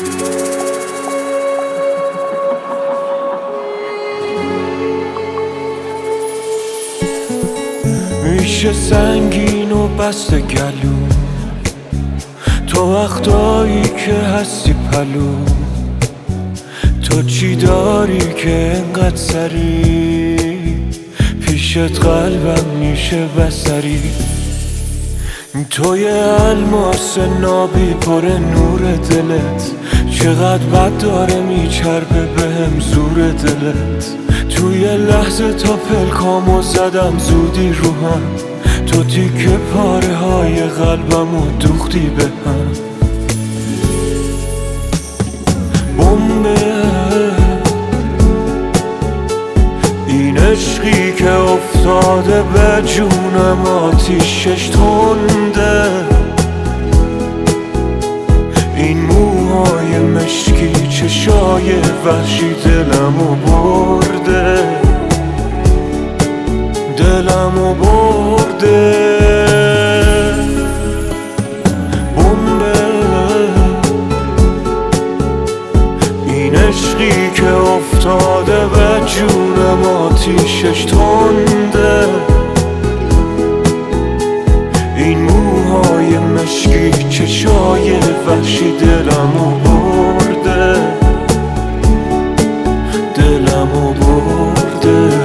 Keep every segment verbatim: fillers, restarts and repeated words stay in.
میشه سنگین و بسته گلو تو وقتایی که هستی پلو. تو چی داری که انقدر سری پیشت قلبم میشه بسری. تو یه الماس نابی پر نور دلت، چقدر بد داره میچربه بهم زور دلت. توی لحظه تا پلکامو زدم زودی رو هم، تو تیکه پاره های قلبمو دوختی به هم. بمبه این عشقی که افتاده به جونم آتیشش تنده. این موهای مشکی چشای وحشی دلمو برده، دلمو برده. بمبه این عشقی که افتاده به جونم آتیشش تنده. این موهای مشکی چشای وحشی دلمو برده، دلمو برده.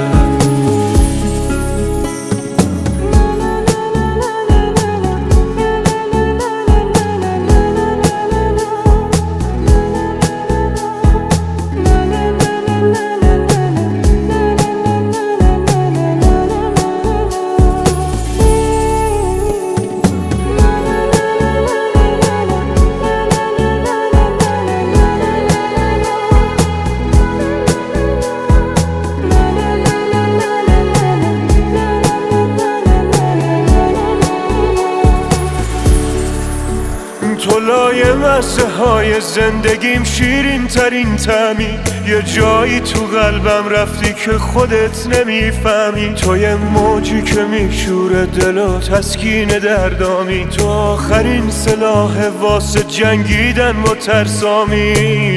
تو لایه مزه های زندگیم شیرین ترین طعمی، یه جایی تو قلبم رفتی که خودت نمیفهمی. تو یه موجی که میشوره دل و تسکین دردامی، تو آخرین سلاح واسه جنگیدن با ترسامی.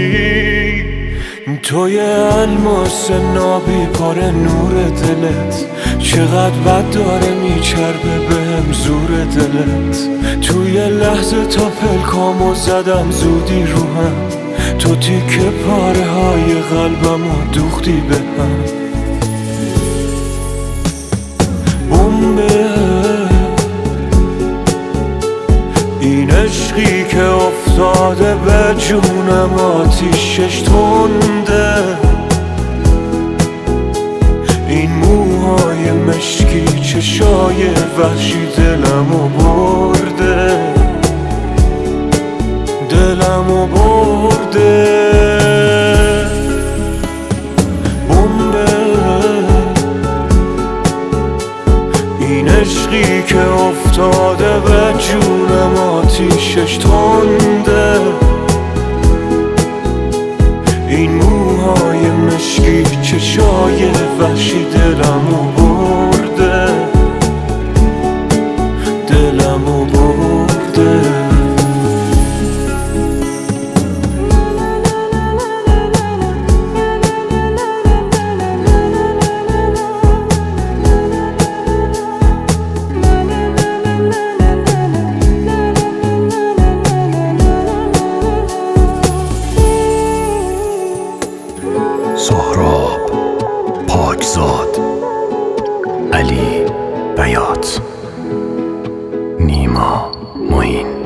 تو یه الماس نابی پر نور دلت، چقدر بد داره میچربه بهم زور دلت. توی لحظه تا پلکامو زدم زودی رو هم، تو تیکه پاره های قلبمو دوختی به هم. بمبه این عشقی که افتاده به جونم آتیشش تنده. این موهای مشکی چشای وحشی دلمو برده، دلمو برده. بمبه این عشقی که افتاده به جونم آتیشش تنده. این موهای مشکی چشای وحشی دلمو برده، دلمو برده. سهراب پاکزاد، علی بیات، نیما معین.